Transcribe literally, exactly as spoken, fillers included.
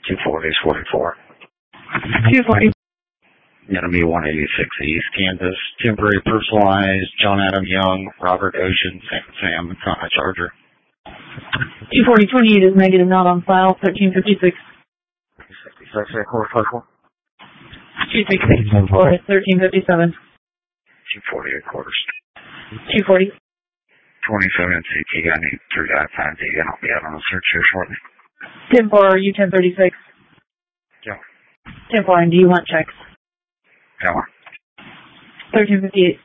two forty is forty-four. two forty. Gonna be one eighty-six East Kansas. Temporary personalized. John Adam Young, Robert Ocean, Sam, Sam, it's on a Charger. two forty twenty-eight is negative, not on file. thirteen fifty-six. fifty-six, record four. two sixty-six for thirteen fifty-seven. two forty-eight quarters. two forty. twenty-seven C T. I need three guys time D. I'll be out on a search here shortly. ten four, U ten thirty-six. Yeah. ten four, and do you want checks? Yeah. thirteen fifty-eight.